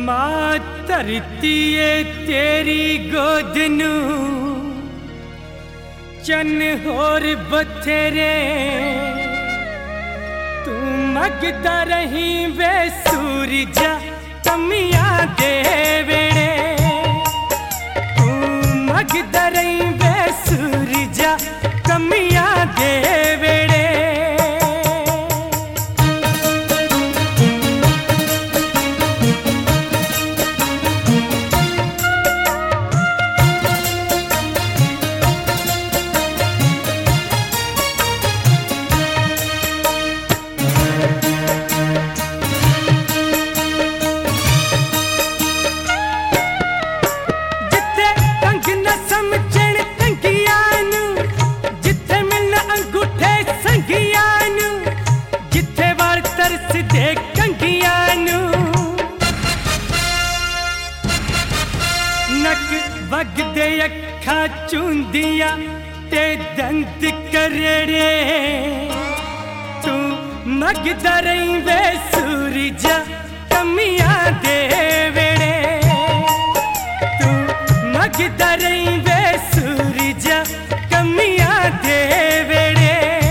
मां धरती तेरी गोद नू चन होर बथेरे तू मगदा रही वे सूरजा कमियां दे वेड़े तू मगदा रही वे सूरजा कमियां दे वेड़े वगदे अखा चूंदिया ते दंत करेड़े तू मगदा रही वे सूरजा कमियां दे वेड़े तू मगदा रही वे सूरजा कमियां दे वेड़े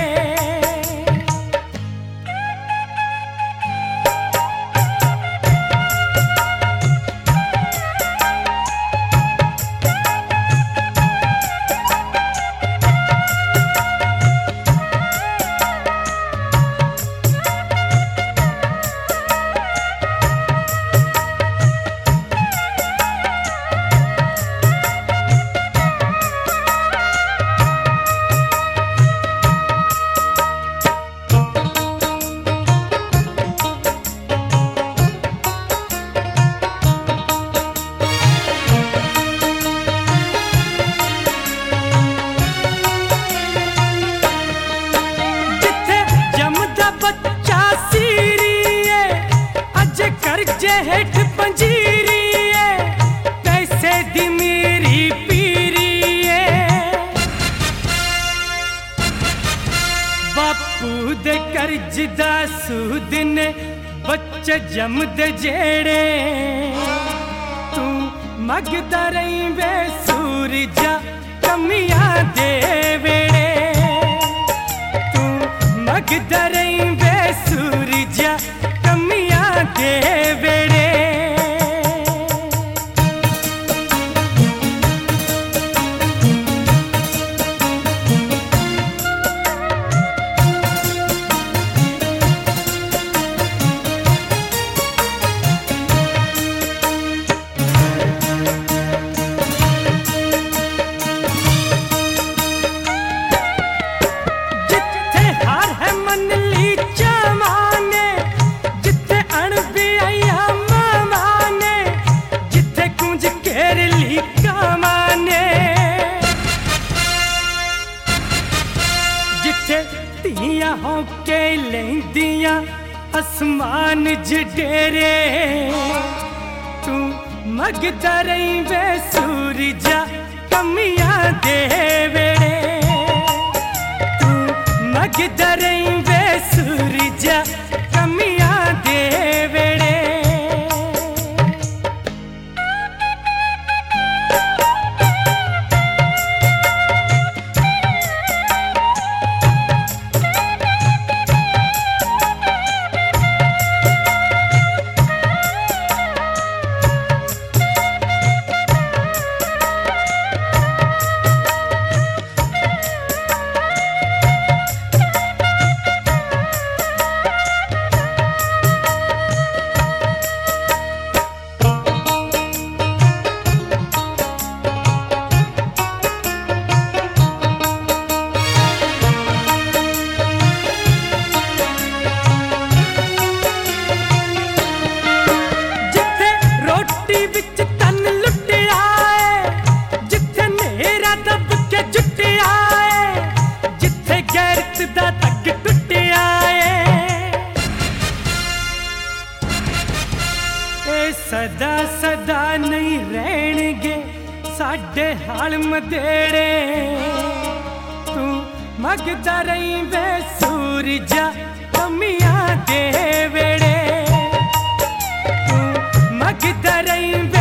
हेठ पंजीरी पैसे दी मेरी पीरी बापू दे कर्ज दा सूद ने बच्चे जमदे जेड़े तू मगदा रही वे सूरजा कमियां दे वेड़े तू मगदा रही वे सूरजा कमियां दे वेड़े हो के लेंदिया आसमान जडेरे तू मगदा रही वे सूरजा कमियां दे वेड़े तू मगदा रही वे सूरजा कमियां दे वेड़े सदा सदा नहीं रहणगे साडे हाल मदेड़े तू मगदा रही वे सूरजा कमियां दे वेड़े तू मग मगदा रही